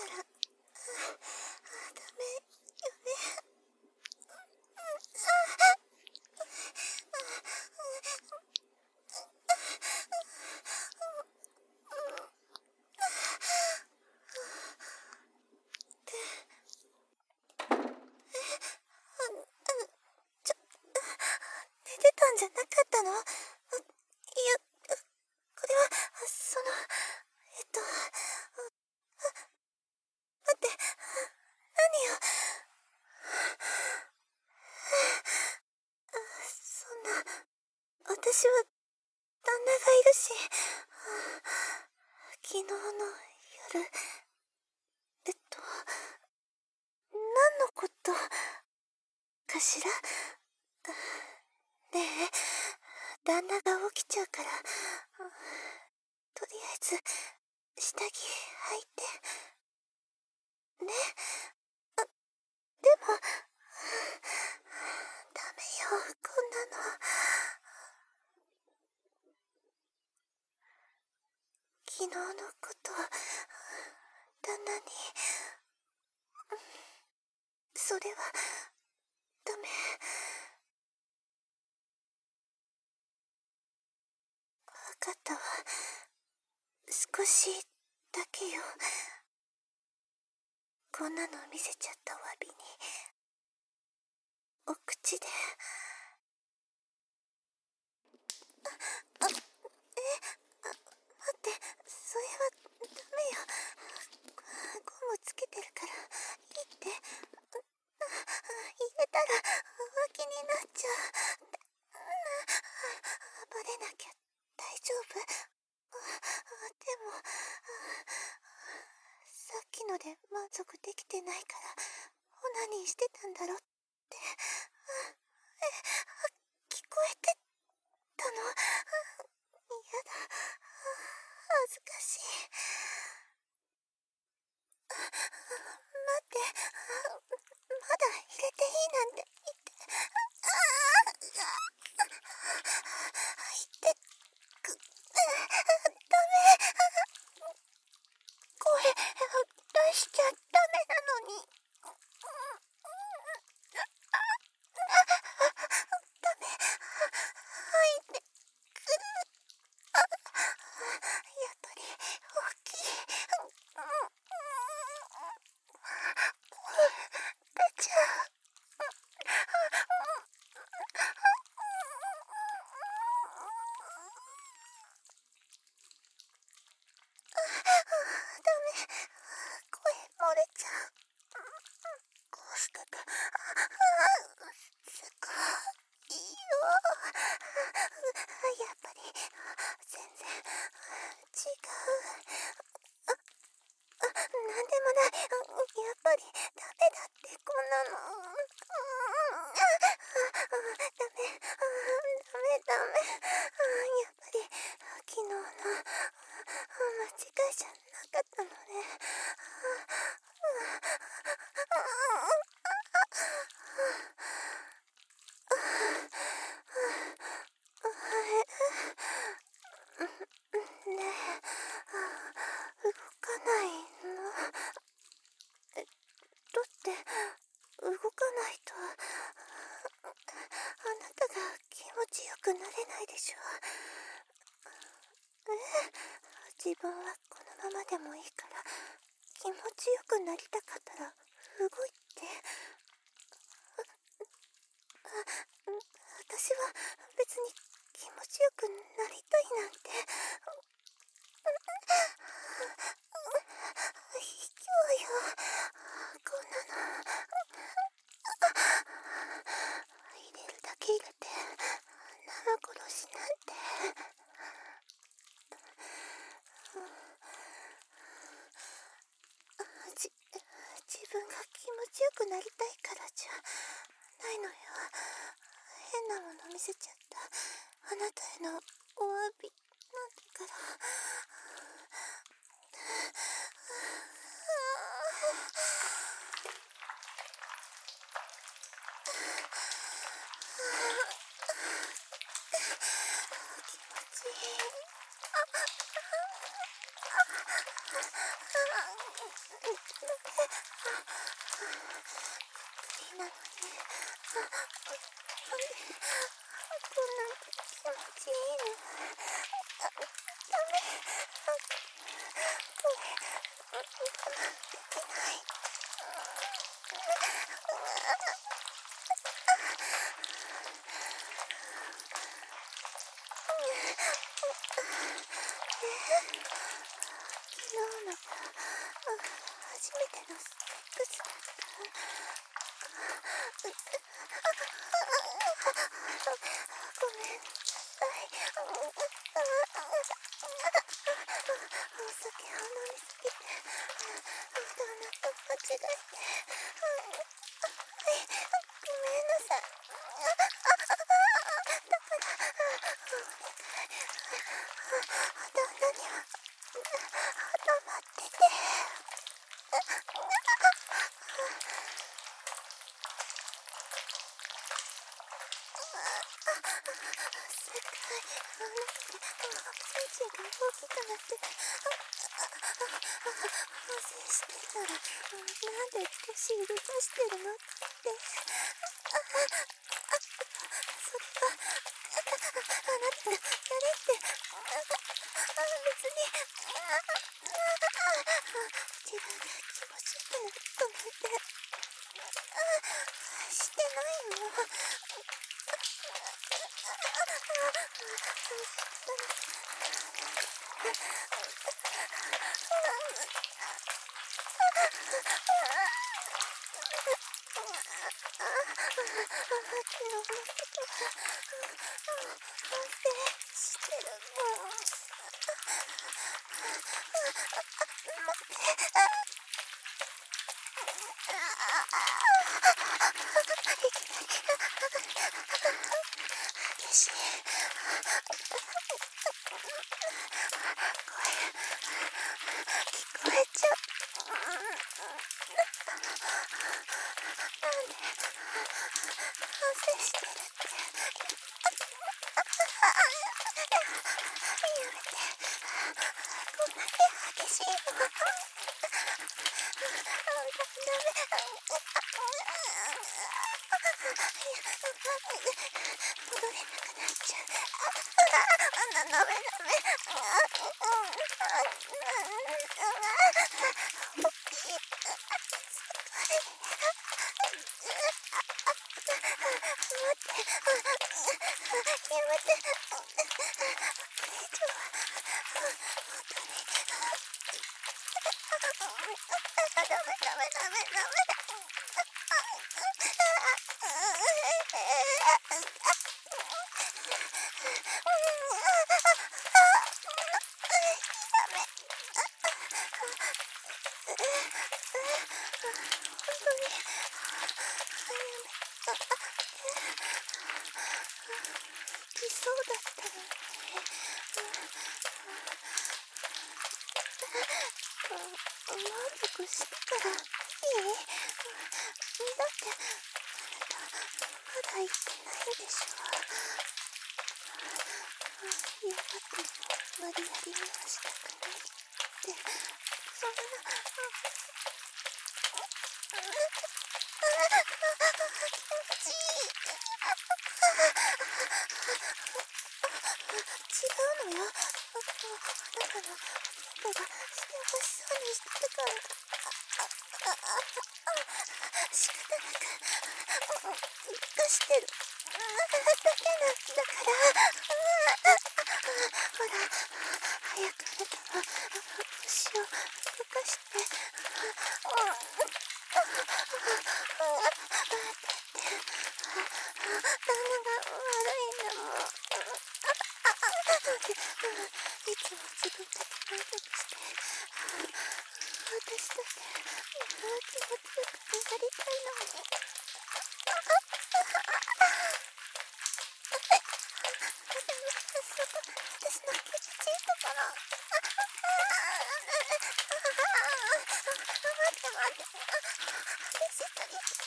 らダメよね。ちょ、寝てたんじゃなかったの？いや、これは、待って、何よ。そんな、私は旦那がいるし、昨日の夜、何のことかしら？ねえ、旦那が起きちゃうから、とりあえず、下着履いて。ね。でも、ダメよ、こんなの。昨日のこと、旦那に、それは、ダメ。わかったわ。少しだけよ。こんなの見せちゃったお詫びに、お口で。待って、それはダメよ。ゴムつけてるから、いいって。入れたら、浮気になっちゃう。バレなきゃ大丈夫？でも、さっきので満足できてないから、オナニーしてたんだろって。聞こえてたの？やだ。恥ずかしい。待って、まだ入れていいなんて言って。入ってダメ。声出しちゃダメなのに。ダメ。入ってくる。やっぱり大きい。出ちゃう。ダメ。声漏れちゃう。こうしてて、すごいいよ。やっぱり、全然、違う。なんでもない。やっぱり、ダメだって、こんなの。ダメ。ダメ。やっぱり、昨日の、間違いじゃなかったのね。ねえ、動かないの？だって、動かないと、あなたが気持ちよくなれないでしょ。自分はこのままでもいいから、気持ちよくなりたかったら動いて。私は別に気持ちよくなりたいなんて。卑怯よ、こんなの。入れるだけ入れて生殺しなんて。自分が気持ちよくなりたいからじゃないのよ。変なもの見せちゃったあなたへのお詫びなんだから。気持ちいい。 なんでこんな気持ちいいの。ダメ。これ我慢できない。昨日の初めてのセックスだった。ごめんなさい。お酒を飲みすぎて旦那と間違えて。はい、ごめんなさい。だからお願い。旦那には黙ってて。世界の中で精神が大きくなってて、反省してたら、なんで私指さしてるのって。それはあなたがやれって別に自分で気持ちよく止めてしてないの。昨日のこと反省してるもん。待って。いきなり激しい声聞こえちゃう。なんで反省してるって。やめて。こんなに激しいの。ダメ。戻れなくなっちゃう。ダメ。きそうだったのね。満足したからいい？だってあなたまだ言ってないでしょ。嫌がっても無理やりにはしたくないって。そんな気持ちいい。違うのよ。あなたのお腹が幸せそうにしてるから。仕方なく出してるだけなんだから。ほら、早くあなたは腰を動かして。旦那が悪いのもいつも自分だけ満足して私だって気持ちよくなりたいのに。私の気持ちいいところ。待って。しっかりして。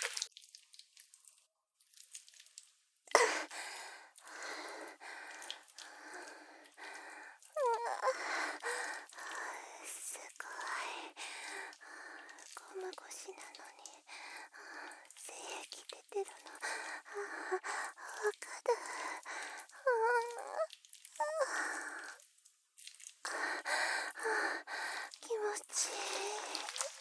すごい。ゴム腰なのに精液出てるのわかる。気持ちいい。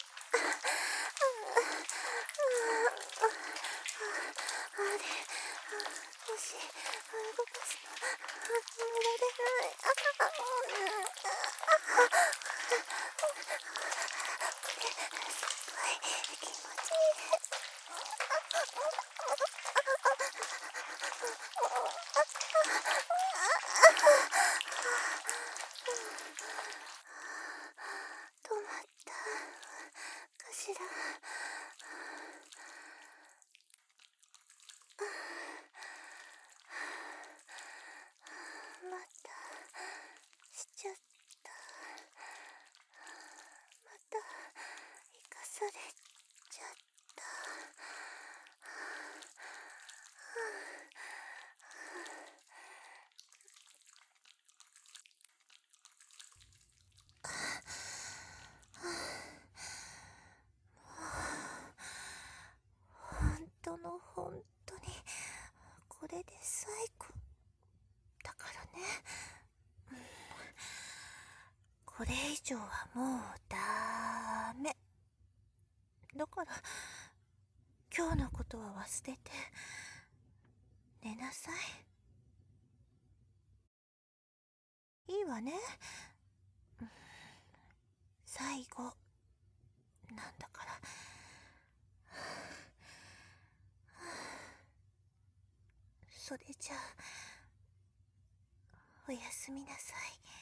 あれ、腰動かすの止められない。これすっごい気持ちいい。止まったかしら。またしちゃった。また生かされちゃった。本当にこれで最後だからね。これ以上はもうダメだから、今日のことは忘れて寝なさい。いいわね。最後なんだから。それじゃあおやすみなさい。